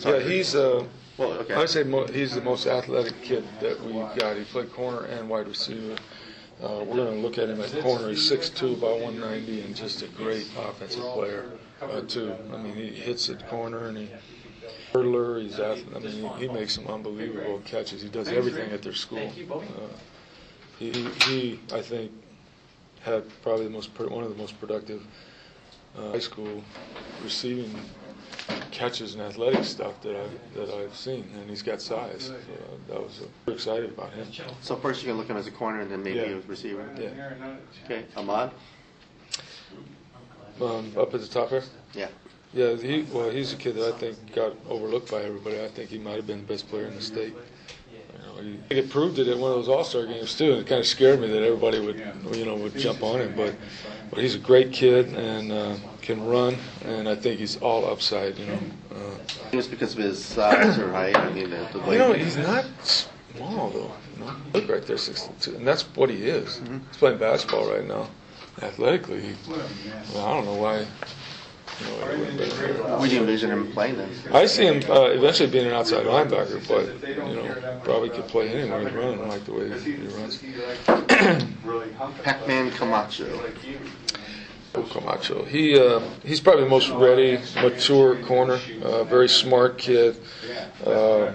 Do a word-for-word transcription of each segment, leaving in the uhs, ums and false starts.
Yeah, he's uh, Well, okay. I would say mo he's the most athletic kid that we got. He played corner and wide receiver. Uh, we're going to look at him at corner. He's six two, about one ninety, and just a great offensive player uh, too. I mean, he hits at corner and he hurdler. He's ath I mean, he, he makes some unbelievable catches. He does everything at their school. Uh, he, he, I think, had probably the most one of the most productive uh, high school receiving catches and athletic stuff that I've, that I've seen, and he's got size. So uh, that was uh, we're excited about him. So first you're going to look him as a corner and then maybe Yeah. a receiver? Yeah. Okay, Ahmad? Um, up at the top here? Yeah. Yeah, he, well, he's a kid that I think got overlooked by everybody. I think he might have been the best player in the state. You know, he, he proved it at one of those All-Star games too, and it kind of scared me that everybody would, you know, would jump on him. But, but he's a great kid and uh, can run, and I think he's all upside. You know. Uh, Just because of his size or height? I mean, the, the you know, he's not small though. You know? Look right there, six two, and that's what he is. Mm-hmm. He's playing basketball right now. Athletically, he, well, I don't know why. You know, it wouldn't be- Would you envision him playing then? I see him uh, eventually being an outside linebacker, but you know, probably could play anywhere he's running. I like the way he, he runs. Pac-Man Camacho. Camacho. He uh, he's probably the most ready, mature corner. Uh, very smart kid. Uh,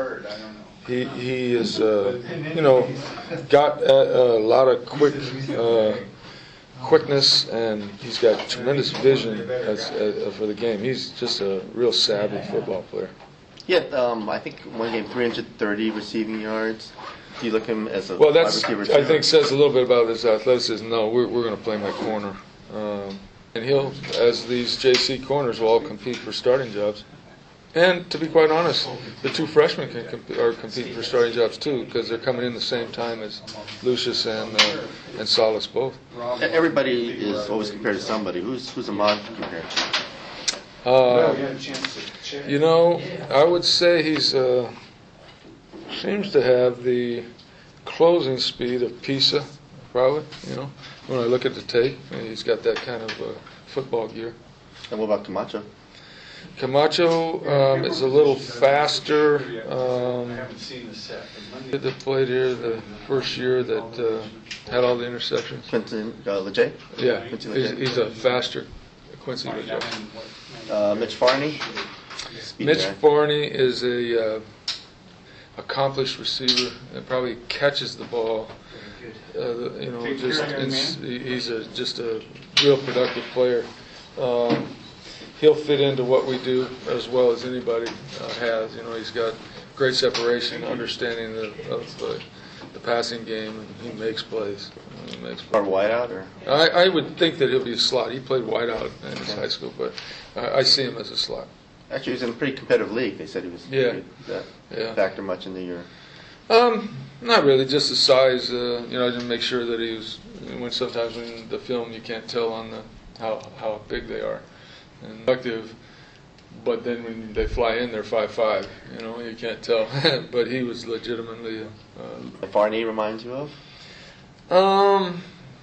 he he is uh, you know got a, a lot of quick. Uh, quickness, and he's got tremendous vision as, as, for the game. He's just a real savvy football player. Yeah, um, I think one game three hundred thirty receiving yards. Do you look him as a Well, that's wide receiver? I think says a little bit about his athleticism. No, we're we're going to play him at corner, um, and he'll, as these J C corners, will all compete for starting jobs. And to be quite honest, the two freshmen can comp- are competing for starting jobs too, because they're coming in the same time as Lucius and uh, and Salas both. Everybody is always compared to somebody. Who's who's Ahmad compared to? Uh, you know, I would say he's uh, seems to have the closing speed of Pisa, probably. You know, when I look at the tape, he's got that kind of uh, football gear. And what about Camacho? Camacho um, is a little faster. Um, that played here the first year that uh, had all the interceptions. Quinton uh, Leger? Yeah, Quincy he's, Leger. he's a faster Quincy Leger. Uh, Mitch Farney? Speed Mitch guy. Barney is a uh, accomplished receiver and probably catches the ball. Uh, you know, just it's, he's a just a real productive player. Um, he'll fit into what we do as well as anybody uh, has. You know, he's got great separation, understanding the, of the, the passing game, and he makes plays. He makes Or plays. wideout? Or? I, I would think that he'll be a slot. He played wideout in his high school, but I, I see him as a slot. Actually, he was in a pretty competitive league. They said he was. Yeah. Did that Yeah. factor much into your. Um, not really. Just the size. Uh, you know, to make sure that he was. When sometimes when the film you can't tell on the how how big they are and productive, but then when they fly in, they're five five. You know, you can't tell. But he was legitimately. Uh, Farney reminds you of? um,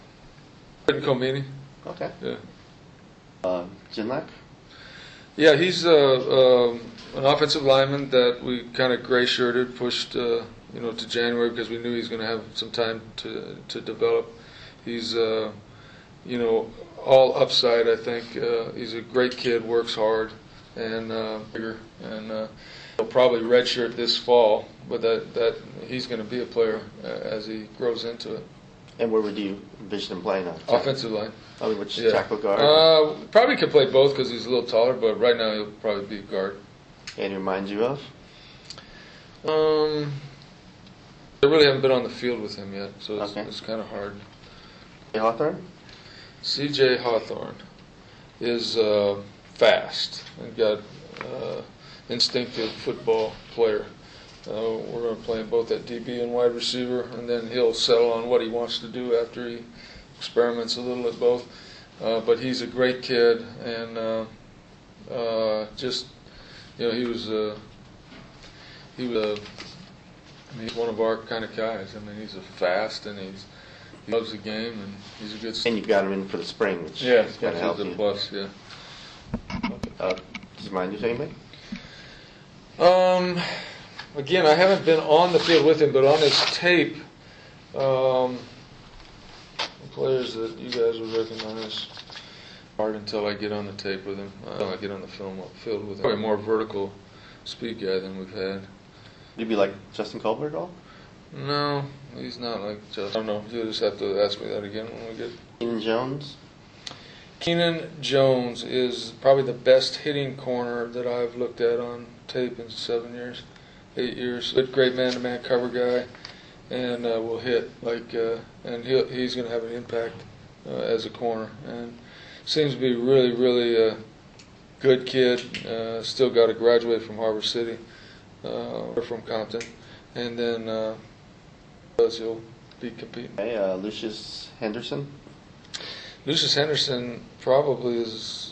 Comini. Okay. Yeah. Uh, Jinlak? Yeah, he's uh, uh, an offensive lineman that we kind of gray-shirted, pushed, uh, you know, to January because we knew he was going to have some time to to develop. He's, uh, you know, all upside. I think uh, he's a great kid, works hard, and uh, bigger, and uh, he'll probably redshirt this fall. But that that he's going to be a player uh, as he grows into it. And where would you envision him playing on? Offensive line. I mean, which Yeah. tackle guard? Uh, probably could play both because he's a little taller, but right now he'll probably be guard. And he reminds you of? Um, I really haven't been on the field with him yet, so it's, Okay. it's kind of hard. Hawthorne? C J Hawthorne is uh, fast and got uh, instinctive football player. Uh, we're going to play him both at D B and wide receiver, and then he'll settle on what he wants to do after he experiments a little at both. Uh, but he's a great kid, and uh, uh, just you know, he was uh, he was. Uh, I mean, he's one of our kind of guys. I mean, he's a fast, and he's he loves the game, and he's a good. And you've got him in for the spring, which Yeah, is going to that's help a you. plus. Yeah. Uh, does he mind you saying anything? Um, again, I haven't been on the field with him, but on his tape, um, players that you guys would recognize. Hard until I get on the tape with him. Uh, until I get on the film field with him. Probably a more vertical speed guy than we've had. Maybe like Justin Colbert at all? No, he's not like Justin. I don't know. You'll just have to ask me that again when we get. Keenan Jones? Keenan Jones is probably the best hitting corner that I've looked at on tape in seven years, eight years. Good, great man-to-man cover guy, and uh, will hit like, uh, and he'll, he's going to have an impact uh, as a corner. And seems to be really, really a good kid. Uh, still got to graduate from Harbor City, uh, or from Compton, and then uh, he'll be competing. Okay, uh, Lucius Henderson? Lucius Henderson probably is,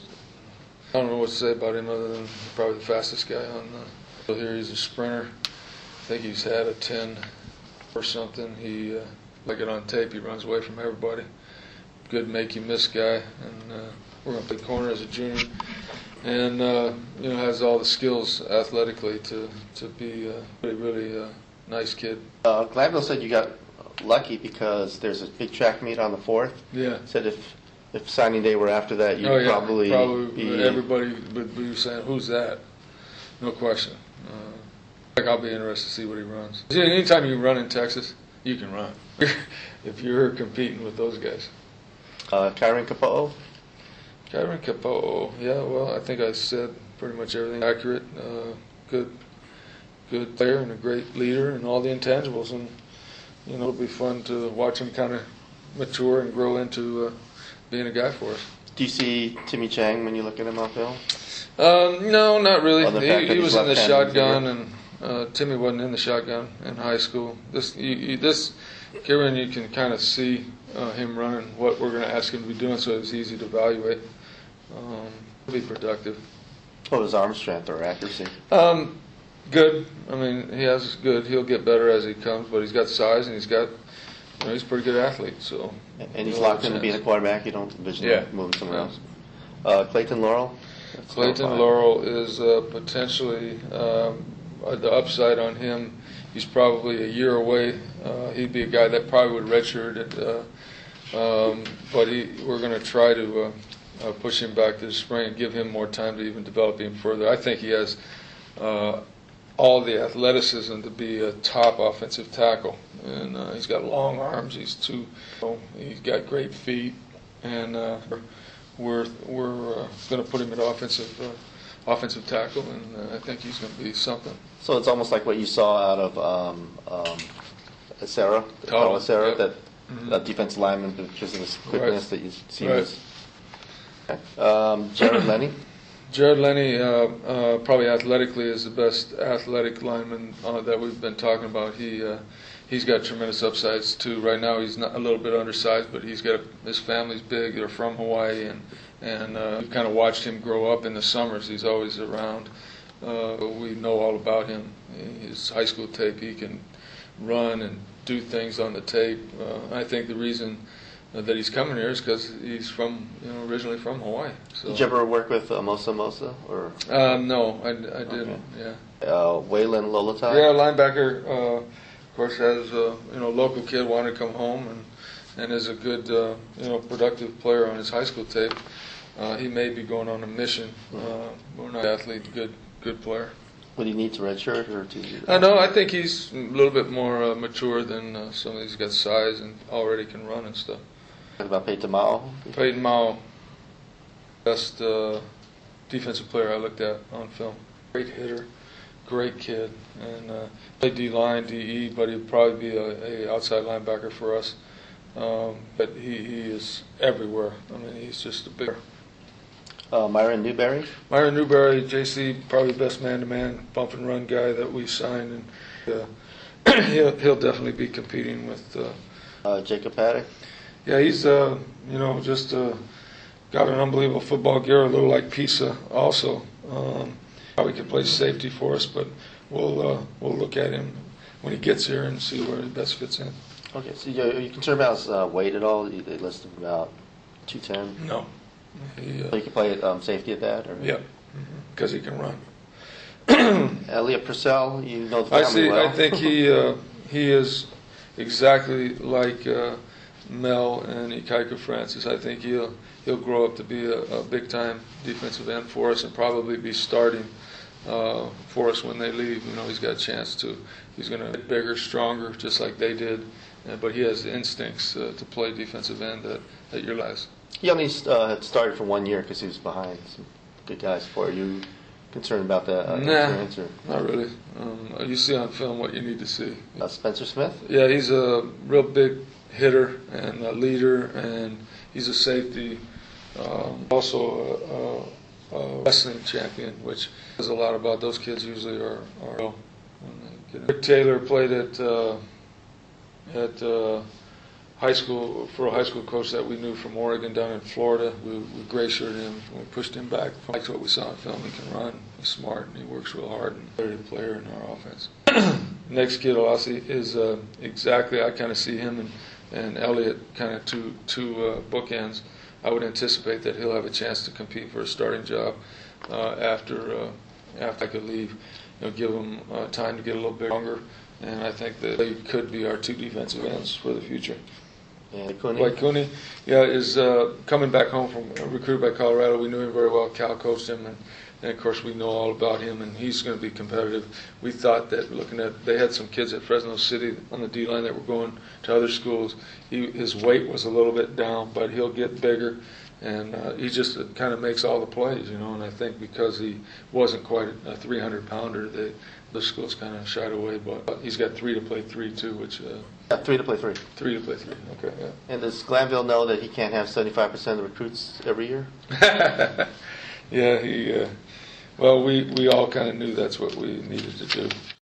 I don't know what to say about him other than probably the fastest guy on the, here he's a sprinter. I think he's had a ten or something. He, uh, like it on tape, he runs away from everybody. Good make you miss guy, and uh, we're going to play corner as a junior. And, uh, you know, has all the skills athletically to, to be a really, really uh, nice kid. Uh, Gladwell said you got lucky because there's a big track meet on the fourth. Yeah. Said if if signing day were after that, you'd oh, yeah. probably, probably be... everybody would be saying, who's that? No question. Uh, like I'll be interested to see what he runs. See, anytime you run in Texas, you can run. If you're competing with those guys. Uh, Kyron Capo? Kyron Capo, yeah, well, I think I said pretty much everything accurate. Uh, good, good player and a great leader and all the intangibles. And, you know, it'll be fun to watch him kind of mature and grow into uh, being a guy for us. Do you see Timmy Chang when you look at him on film? Um, no, not really. Other than He, that he was in the left-handed shotgun, receiver? and uh, Timmy wasn't in the shotgun in high school. This, you, you, this, Kieran, you can kind of see uh, him running what we're going to ask him to be doing, so it's easy to evaluate. Um, be productive. What was arm strength or accuracy? Um, good. I mean, he has good. He'll get better as he comes, but he's got size and he's got. You know, he's a pretty good athlete. So. And he's locked into being a quarterback. You don't envision yeah. him moving somewhere yeah. else. Uh, Clayton Laurel. That's Clayton Laurel is uh, potentially um, uh, the upside on him. He's probably a year away. Uh, he'd be a guy that probably would redshirt it, uh, um, but he, we're going to try to uh, uh, push him back to the spring and give him more time to even develop him further. I think he has uh, all the athleticism to be a top offensive tackle, and uh, he's got long arms. He's too. You know, he's got great feet, and. Uh, We're we're uh, going to put him at offensive uh, offensive tackle, and uh, I think he's going to be something. So it's almost like what you saw out of um, um, Sarah, Oh, Sarah, yep. that Mhm. that defensive lineman because of his quickness Right. that you see. Right. Was, okay. um, Jared Lenny. Jared Lenny, uh, uh, probably athletically, is the best athletic lineman uh, that we've been talking about. He uh, he's got tremendous upsides too. Right now, he's not a little bit undersized, but he's got a, his family's big. They're from Hawaii, and and uh, we've kind of watched him grow up in the summers. He's always around. Uh, we know all about him. His high school tape, he can run and do things on the tape. Uh, I think the reason uh, that he's coming here is because he's from, you know, originally from Hawaii. So. Did you ever work with uh, Mosa Mosa or Uh, no, I, I didn't. Okay. Yeah. uh, Waylon Lolatai? Yeah, linebacker. Uh, of course, has a you know local kid wanted to come home and and is a good uh, you know productive player on his high school tape. Uh, he may be going on a mission. Uh, we're not an athlete, good good player. Would he need to redshirt or to? I know. I think he's a little bit more uh, mature than uh, some of these. Got size and already can run and stuff. Talk about Peyton Mao. Peyton Mao, best uh, defensive player I looked at on film. Great hitter, great kid, and uh, played D line, D E, but he'd probably be a, a outside linebacker for us. Um, but he, he is everywhere. I mean, he's just a big. Uh, Myron Newberry. Myron Newberry, J C, probably best man-to-man bump and run guy that we signed, and uh, he'll he'll definitely be competing with. Uh, Uh, Jacob Paddock. Yeah, he's uh, you know just uh, got an unbelievable football gear, a little like Pisa also. Um, probably could play safety for us, but we'll uh, we'll look at him when he gets here and see where he best fits in. Okay, so you, are you concerned about his uh, weight at all? You- They listed about two ten. No, he, So uh, you can play um, safety at that, or yeah, because he can run. Elliot Purcell, you know the I family see. well. I think he uh, he is exactly like uh, Mel and Ikaika Francis. I think he'll he'll grow up to be a, a big time defensive end for us and probably be starting uh, for us when they leave. You know, he's got a chance to. He's going to get bigger, stronger, just like they did. Uh, but he has the instincts uh, to play defensive end at, at your last. He only uh, had started for one year because he was behind some good guys. For Are you concerned about that? Uh, Nah, experience, or? not really. Um, you see on film what you need to see. Uh, Spencer Smith? Yeah, he's a real big hitter and a leader, and he's a safety. Um, also a, a, a wrestling champion, which says a lot about those kids. Usually are. are when they get in. Rick Taylor played at uh, at uh, high school for a high school coach that we knew from Oregon down in Florida. We, we gray shirted him. We pushed him back. Liked what we saw in film. He can run. He's smart and he works real hard and a competitive player in our offense. Next kid, Olassi, is uh, exactly. I kind of see him and and Elliot kind of two two uh, bookends. I would anticipate that he'll have a chance to compete for a starting job uh, after uh, after I could leave. You know, give him uh, time to get a little bit longer, and I think that they could be our two defensive ends for the future. Yeah, Cooney. Blake Cooney, yeah, is uh, coming back home from uh, recruited by Colorado. We knew him very well. Cal coached him, and, and of course we know all about him, and he's going to be competitive. We thought that looking at, they had some kids at Fresno City on the D line that were going to other schools. He, his weight was a little bit down, but he'll get bigger, and uh, he just kind of makes all the plays, you know. And I think because he wasn't quite a three hundred pounder, the the schools kind of shied away. But he's got three to play three too, which. Uh, Yeah, three to play three. Three to play three. Okay, yeah. And does Glanville know that he can't have seventy-five percent of the recruits every year? Yeah, he. Uh, well, we we all kind of knew that's what we needed to do.